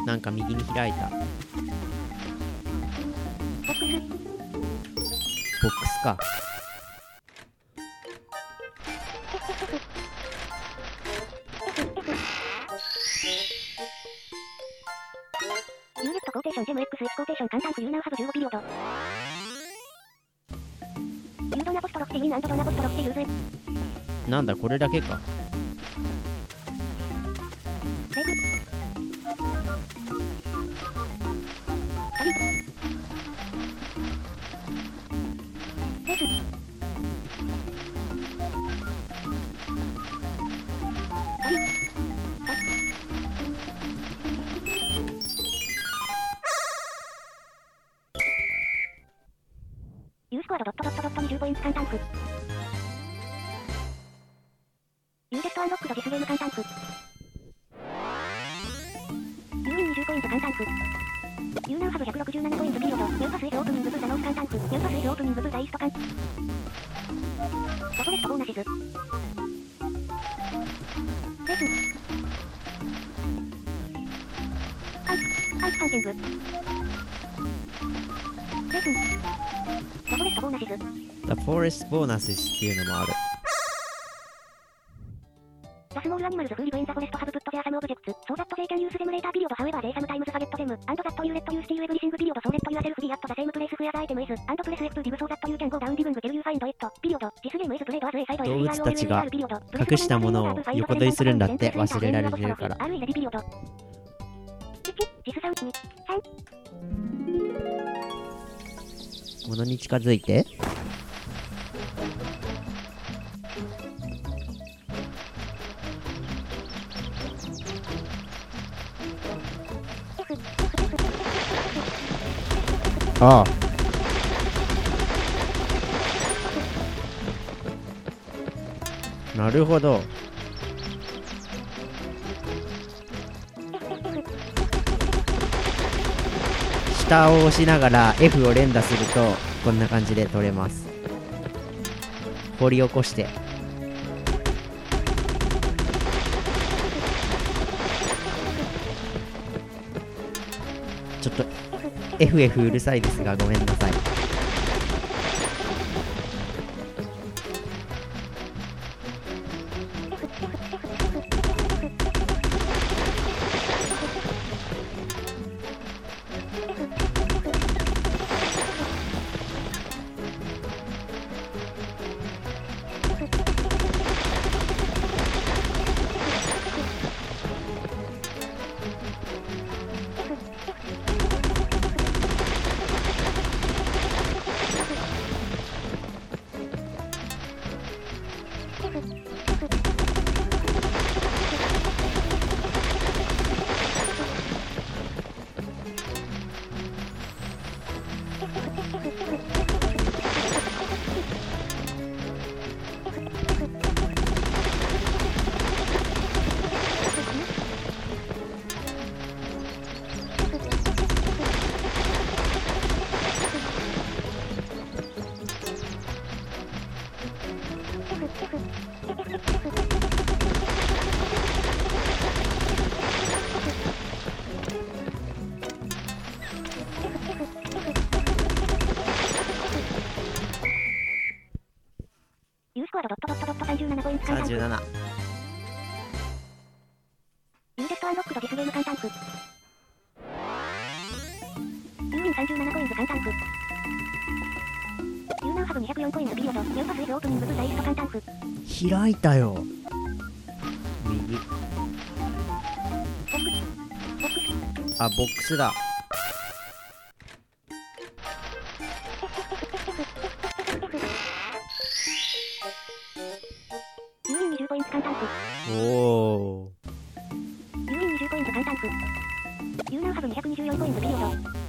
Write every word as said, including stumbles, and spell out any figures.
なんか右に開いた。ボックスか。 ユーネットコーテーションジェム X いちコーテーション簡単不有なハブじゅうごピリオド。ユードナポストロフティミン&ドナポストロフティユーゼ。 なんだこれだけか。 セーブ。タリー。セーブ。タリー。ユースコアドドットドットドットにじゅうポイント簡単譜。ユーゲットアンロックドディスゲーム簡単譜。ユーインにじゅうポイント簡単譜。ユーナウハブひゃくろくじゅうななポイントピリオド。ニューパスイズオープニングブザノース簡単譜。ニューパスイズオープニングブザイースト簡単。ドフォレストボーナシズ。セーブ。アイス、アイスハンティング。セーブ。ドフォレストボーナシズ。 The Forest Bonuses っていうのもある。 The small animals who live in the forest have put their some objects, so that they can use them later. Period. However, they sometimes forget them, and that you let you steal everything. Period. So let yourself be at the same place where the item is, and press F to div so that you can go down diving till you find it. Period. This game is played as a side 動物たちが隠したものを横取りするんだって。忘れられてるから。 いち、ジスさん、に、さん。 物に近づいて。ああ。なるほど。下を押しながら F を連打するとこんな感じで取れます。掘り起こして。ちょっと エフエフ うるさいですがごめんなさい。 ユースコアドドットドットドットさんじゅうななポイント簡さん単譜。 じゅうなな。 ユーゲットアンロックドディスゲーム簡単譜。ユーインさんじゅうななポイント簡単譜。ユーナウハブにひゃくよんポイントピリオド。ニューパスイズオープニングブザイースト簡単譜。 開いたよ。右。あ、ボックスだ。 ユーインにじゅうポイント簡単譜。 おお。 ユーインにじゅうポイント簡単譜。ユーナウハブにひゃくにじゅうよんポイントピリオド。